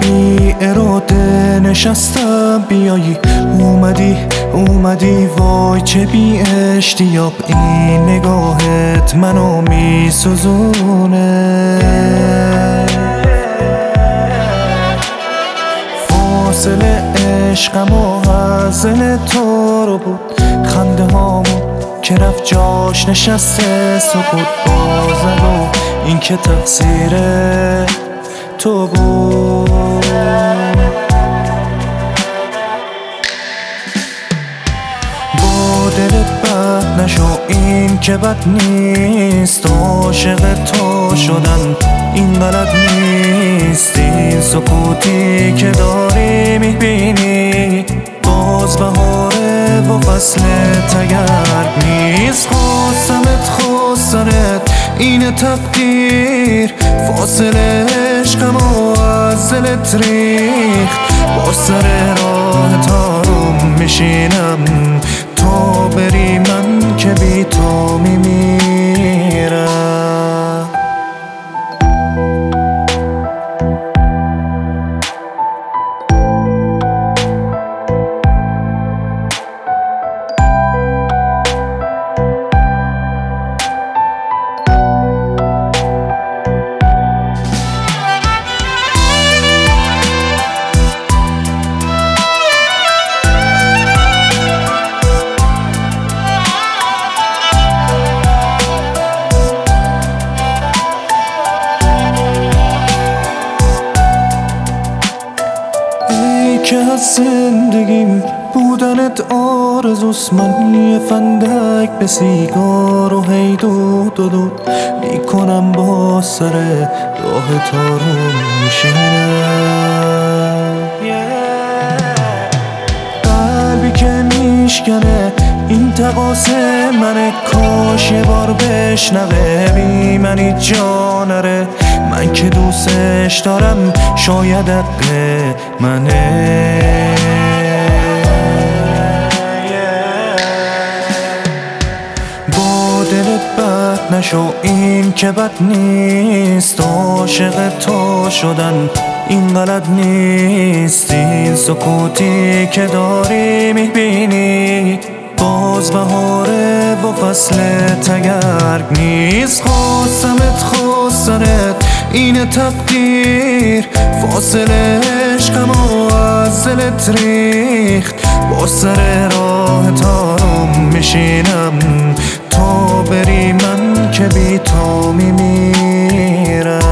بی اراده نشستم بیایی، اومدی وای چه بی اشتیاق، این نگاهت منو می سوزونه. فاصله عشقم و هزل تو رو بود، خنده هامو که رفت جاش نشسته سکوت بازم و این که تقصیر تو بود. با دلت بد نشو، این که بد نیست، عاشق تو شدن این بلد نیست. این سکوتی که داری میبینی باز بهاره و فصل تگرگ نیست. خواستمت این تقدیر، فاصله عشقم و از دلت ریخت. با سر راه تاروم میشینم تا بری، من که بی تو میمیرم. که از زندگیم بودنت آرزوست، من یه فندک به سیگار و هی دود میکنم، با سر راه تارو میشینم. قلبی که میشکنه این تقاسه منه، کاش یه بار بشنوه بی منی جا نره. من که دوستش دارم شاید حق منه. با دلت بد نشو، این که بد نیست، عاشق تو شدن این غلط نیست. این سکوتی که داری میبینی باز بهاره و فصل تگرگ نیست. خواستمت این تقدیر، فاصله عشقم و از دلت ریخت. با سر راه تاروم میشینم تا بری، من که بی تو میمیرم.